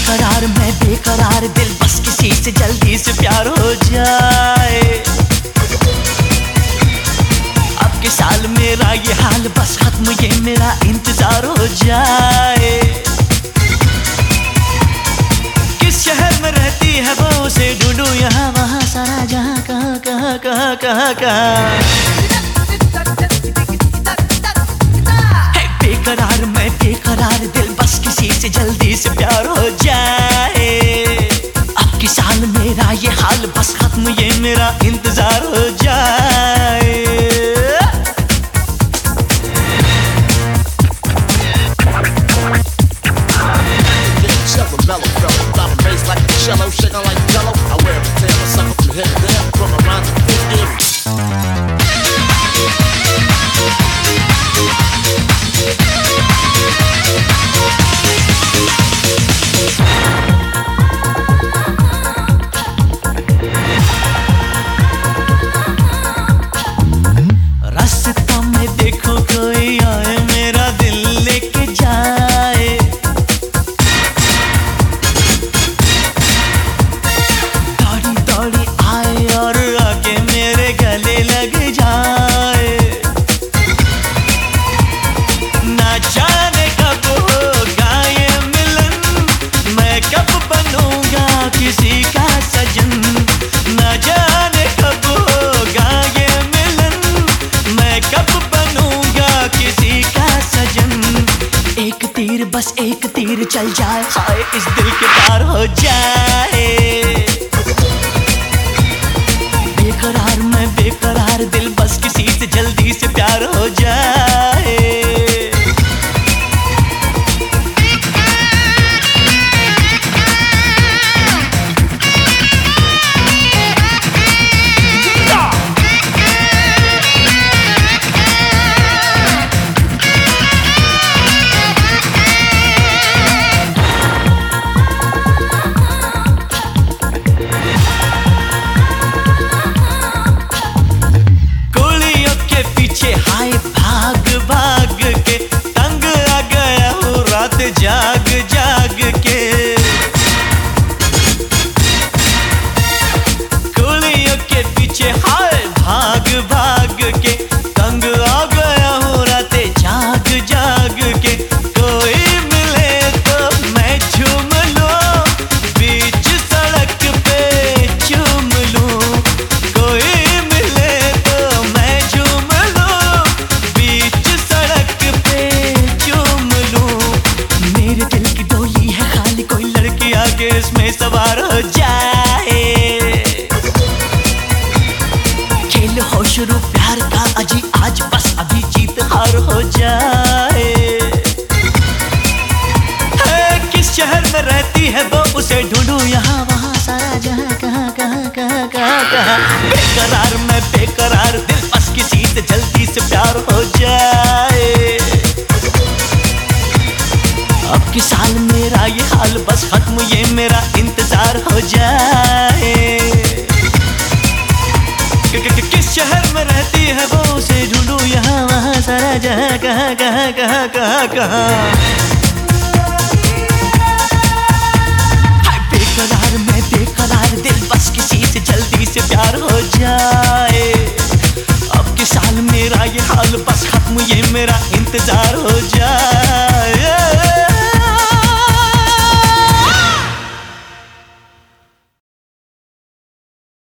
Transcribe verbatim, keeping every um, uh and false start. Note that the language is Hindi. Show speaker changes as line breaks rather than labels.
बेकरार मैं बेकरार दिल बस किसी से जल्दी से प्यार हो जाए। अब के साल मेरा ये हाल बस खत्म ये मेरा इंतजार हो जाए। किस शहर में रहती है वो उसे ढूंढूं यहाँ वहाँ सारा जहाँ कहाँ कहाँ कहाँ कहाँ कहाँ। बेकरार मैं बेकरार दिल बस किसी से जल्दी से प्यार हो जाए। अब की साल मेरा ये हाल बस खत्म ये मेरा इंतजार हो जाए। बस एक तीर चल जाए हाय इस दिल के पार हो जाए। बेकरार मैं बेकरार दिल बस किसी से जल्दी से प्यार हो जाए। जाग जाग के कुलियों के पीछे हाय भाग भाग के तंग आ गया हूँ रातें जाग जाग के। कोई मिले तो मैं झूम लूं बीच सड़क पे चूम लूं। कोई मिले तो मैं झूम लूं बीच सड़क पे चूम लूं। मेरे दिल की डोली है खाली कोई लड़की आगे इसमें सवार हो जाए। खेल हो शुरू प्यार का अजी आज बस अभी जीत हार हो जाए। है किस शहर में रहती है वो उसे ढूंढूं यहाँ वहाँ सारा जहाँ कहाँ कहाँ कहाँ कहाँ कहाँ। बेकरार मैं बेकरार दिल बस किसी से जल्दी से प्यार हो जाए। अब की साल मेरा ये हाल बस खत्म ये मेरा इंतजार हो जाए। किस शहर में रहती है वो उसे ढूंढूं यहाँ वहाँ सारा जहाँ कहाँ कहाँ कहाँ कहाँ कहाँ। बेकरार मैं बेकरार दिल बस किसी से जल्दी से प्यार हो जाए।